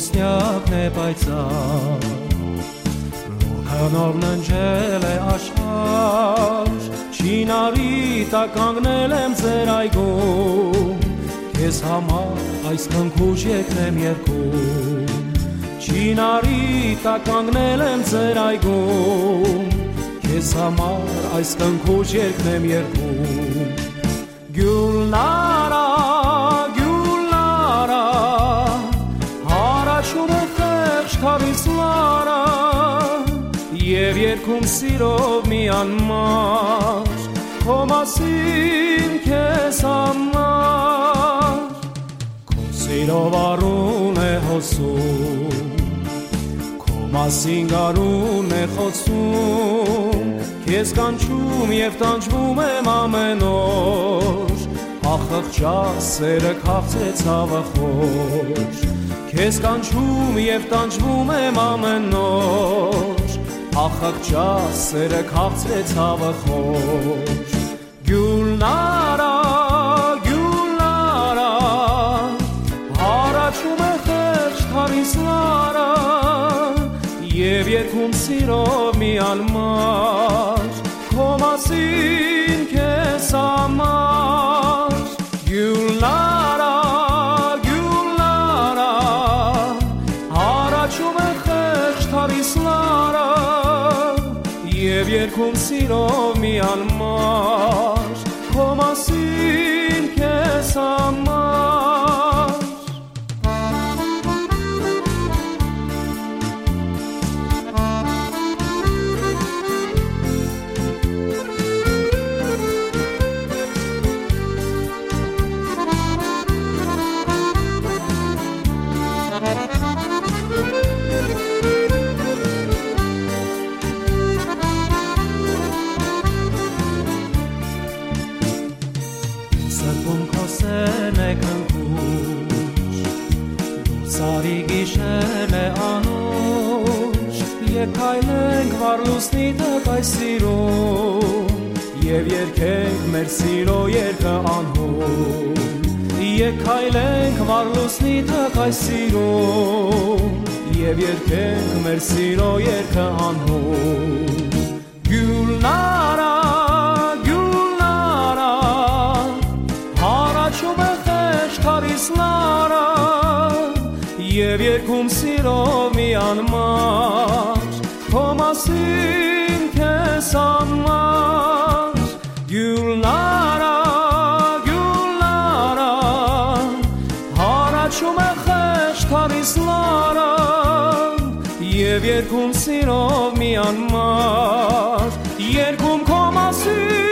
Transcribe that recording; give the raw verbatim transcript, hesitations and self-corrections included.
խոսնյակն է պայծառ Լորքանով ննջել է աշխարհ Չինարի տակ կանգնել եմ ձեր այգում Քեզ համար այս քնքուշ եկնեմ երկում Չինարի տակ կանգնել եմ ձեր այգում Քեզ համար այս քնքուշ եկնեմ երկում Գյուլնարա, գյուլնարա Հարաչում է խեղճ քարից լարա Եվ երգում սիրով մի անմար Քո մասին քեզ համար Քո սիրով առուն է հոսում Քո մասին գարուն է խոսում Քեզ կանչում և տանջվում եմ ամեն օր Ախղճա սերը քաղցրեց հավը խոր Քեզ կանչում և տանջվում եմ ամեն օր Ախղճա սերը քաղցրեց հավը խոր Գյուլնարա, գյուլնարա Հարաչում է խեղճ քարից լարա Եվ երգում սիրով մի անմար Քո մասին քեզ համար Գյուլնարա, գյուլնարա Հարաչում է խեղճ քարից լարա Եվ երգում սիրով մի անմար Քո մասին քեզ համար Սեն է քնքուշ Սարի գիշերն է անուշ Եկ քայլենք վառ լուսնի տակ այս սիրուն Եվ երգենք մեր սիրո երգը անհուն Եկ քայլենք վառ լուսնի տակ այս սիրուն Եվ երգենք մեր սիրո երգը անհուն Գյուլնարա Քարից լարա Եվ երգում սիրով մի անմար Քո մասին քեզ համար Գյուլնարա, գյուլնարա Հարաչում է խեղճ քարից լարա Եվ երգում սիրով մի անմար Երգում քո մասին